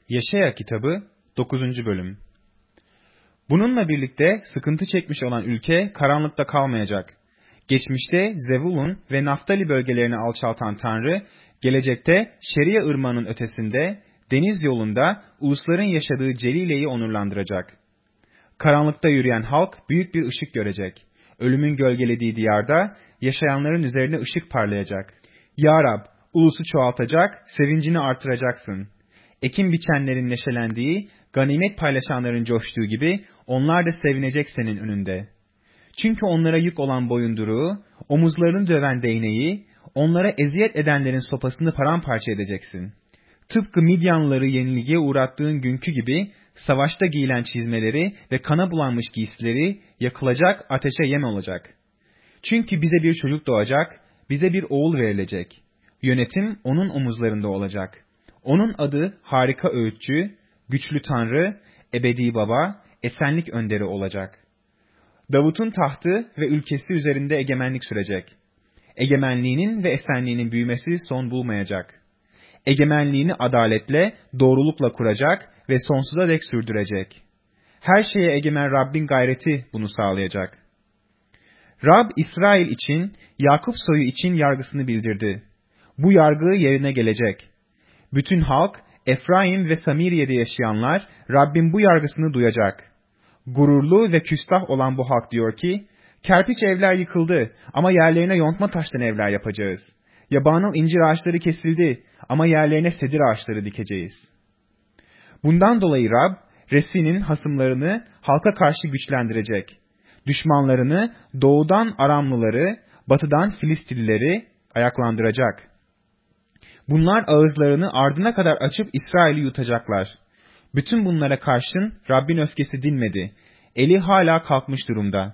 Yeşaya kitabı 9. bölüm. Bununla birlikte sıkıntı çekmiş olan ülke karanlıkta kalmayacak. Geçmişte Zebulun ve Naftali bölgelerini alçaltan Tanrı, gelecekte Şeria ırmağının ötesinde, deniz yolunda ulusların yaşadığı Celile'yi onurlandıracak. Karanlıkta yürüyen halk büyük bir ışık görecek. Ölümün gölgelediği diyarda yaşayanların üzerine ışık parlayacak. Ya Rab, ulusu çoğaltacak, sevincini artıracaksın. Ekin biçenlerin neşelendiği, ganimet paylaşanların coştuğu gibi onlar da sevinecek senin önünde. Çünkü onlara yük olan boyunduruğu, omuzlarını döven değneği, onlara eziyet edenlerin sopasını paramparça edeceksin. Tıpkı Midyanlıları yenilgiye uğrattığın günkü gibi savaşta giyilen çizmeleri ve kana bulanmış giysileri yakılacak, ateşe yem olacak. Çünkü bize bir çocuk doğacak, bize bir oğul verilecek. Yönetim onun omuzlarında olacak. Onun adı harika öğütçü, güçlü Tanrı, ebedi baba, esenlik önderi olacak. Davut'un tahtı ve ülkesi üzerinde egemenlik sürecek. Egemenliğinin ve esenliğinin büyümesi son bulmayacak. Egemenliğini adaletle, doğrulukla kuracak ve sonsuza dek sürdürecek. Her şeye egemen Rabbin gayreti bunu sağlayacak. Rab İsrail için, Yakup soyu için yargısını bildirdi. Bu yargı yerine gelecek. Bütün halk, Efraim ve Samiriye'de yaşayanlar Rabbin bu yargısını duyacak. Gururlu ve küstah olan bu halk diyor ki, kerpiç evler yıkıldı ama yerlerine yontma taştan evler yapacağız. Yabanıl incir ağaçları kesildi ama yerlerine sedir ağaçları dikeceğiz. Bundan dolayı Rab, Resin'in hasımlarını halka karşı güçlendirecek. Düşmanlarını doğudan Aramlıları, batıdan Filistilileri ayaklandıracak. Bunlar ağızlarını ardına kadar açıp İsrail'i yutacaklar. Bütün bunlara karşın Rabbin öfkesi dinmedi. Eli hala kalkmış durumda.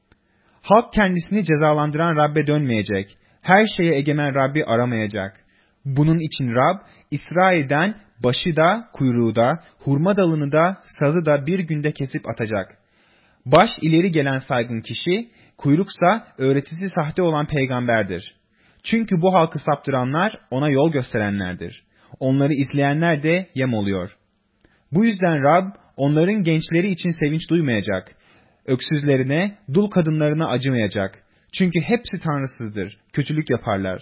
Halk kendisini cezalandıran Rabbe dönmeyecek. Her şeye egemen Rabbi aramayacak. Bunun için Rab, İsrail'den başı da, kuyruğu da, hurma dalını da, sazı da bir günde kesip atacak. Baş ileri gelen saygın kişi, kuyruksa öğretisi sahte olan peygamberdir. Çünkü bu halkı saptıranlar ona yol gösterenlerdir. Onları izleyenler de yem oluyor. Bu yüzden Rab onların gençleri için sevinç duymayacak. Öksüzlerine, dul kadınlarına acımayacak. Çünkü hepsi tanrısızdır, kötülük yaparlar.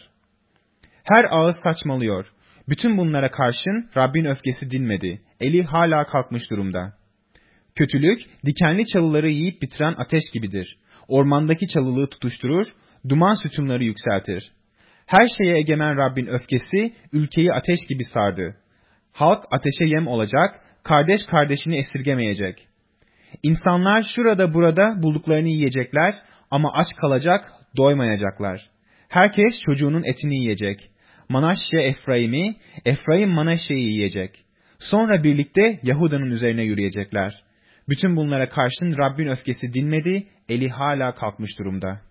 Her ağız saçmalıyor. Bütün bunlara karşın Rabbin öfkesi dinmedi. Eli hala kalkmış durumda. Kötülük, dikenli çalıları yiyip bitiren ateş gibidir. Ormandaki çalılığı tutuşturur, duman sütunları yükseltir. Her şeye egemen Rabbin öfkesi ülkeyi ateş gibi sardı. Halk ateşe yem olacak, kardeş kardeşini esirgemeyecek. İnsanlar şurada burada bulduklarını yiyecekler ama aç kalacak, doymayacaklar. Herkes çocuğunun etini yiyecek. Manaşşe Efraim'i, Efraim Manaşşe'yi yiyecek. Sonra birlikte Yahuda'nın üzerine yürüyecekler. Bütün bunlara karşın Rabbin öfkesi dinmedi, eli hala kalkmış durumda.